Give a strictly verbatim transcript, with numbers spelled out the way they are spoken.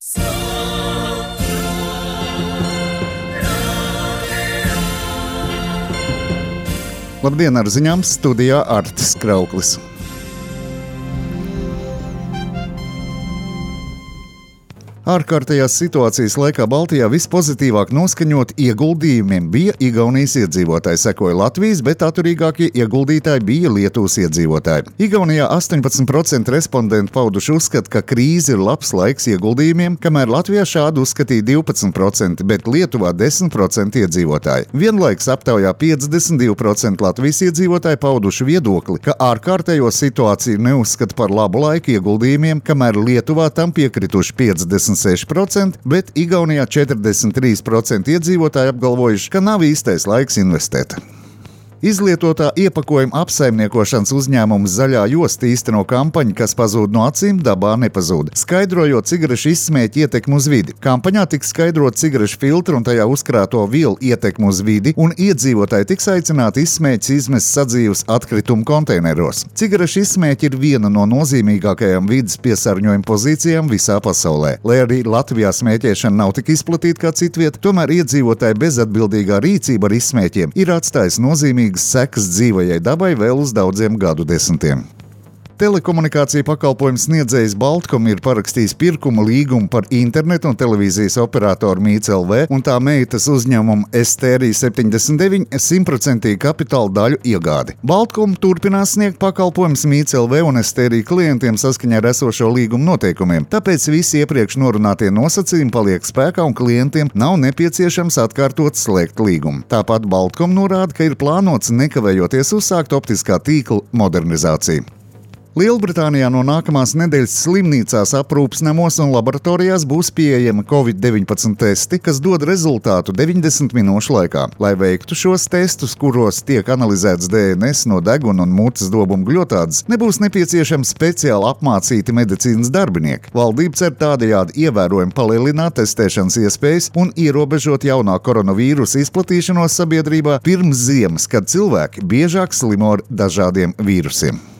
Labdien, ar ziņām studijā Artis Krauklis. Ārkārtējās situācijas laikā Baltijā vispozitīvāk noskaņot ieguldījumiem bija Igaunijas iedzīvotāji, sekoja Latvijas, bet atturīgākie ieguldītāji bija Lietuvas iedzīvotāji. Igaunijā astoņpadsmit procenti respondentu pauduši uzskatu, ka krīze ir labs laiks ieguldījumiem, kamēr Latvijā šādu uzskatīja divpadsmit procenti, bet Lietuvā desmit procenti iedzīvotāji. Vienlaiks aptaujā piecdesmit divi procenti Latvijas iedzīvotāji pauduši viedokli, ka ārkārtējo situāciju neuzskata par labu laiku ieguldījumiem, kamēr Lietuvā tam piekrituši piecdesmit seši procenti, bet Igaunijā četrdesmit trīs procenti iedzīvotāji apgalvojuši, ka nav īstais laiks investēt. Izlietotā iepakojuma apsaimniekošanas uzņēmums Zaļā josta īsteno kampaņu, kas pazūd no acīm, dabā nepazūd, skaidrojot cigarešu izsmēķu ietekmi uz vidi. Kampaņā tiks skaidrot cigarešu filtru un tajā uzkrāto vielu ietekmi uz vidi, un iedzīvotāji tiks aicināti izsmēķus izmest sadzīves atkritumu konteineros. Cigarešu izsmēķi ir viena no nozīmīgākajām vides piesārņojuma pozīcijām visā pasaulē. Lai arī Latvijā smēķēšana nav tik izplatīta kā citvieta, tomēr iedzīvotāji bezatbildīgā rīcība ar izsmēķiem ir atstājis nozīmīgi sekas dzīvajai dabai vēl uz daudziem gadu desmitiem. Telekomunikāciju pakalpojumu sniedzējs Baltkom ir parakstījis pirkuma līgumu par internetu un televīzijas operatoru Mīts L V un tā meitas uzņēmumu S T R I septiņdesmit deviņi simtprocentīgu kapitāla daļu iegādi. Baltkom turpinās sniegt pakalpojumus Mīts L V un S T R I klientiem saskaņā ar esošo līgumu noteikumiem, tāpēc visi iepriekš norunātie nosacījumi paliek spēkā un klientiem nav nepieciešams atkārtot slēgt līgumu. Tāpat Baltkom norāda, ka ir plānots nekavējoties uzsākt optiskā tīkla modernizāciju. Lielbritānijā no nākamās nedēļas slimnīcās, aprūpes namos un laboratorijās būs pieejami covid deviņpadsmit testi, kas dod rezultātu deviņdesmit minūšu laikā. Lai veiktu šos testus, kuros tiek analizēts D N S no deguna un mutes dobuma gļotādes, nebūs nepieciešams speciāli apmācīti medicīnas darbinieki. Valdība cer tādējādi ievērojami palielināt testēšanas iespējas un ierobežot jaunā koronavīrusa izplatīšanos sabiedrībā pirms ziemas, kad cilvēki biežāk slimo ar dažādiem vīrusiem.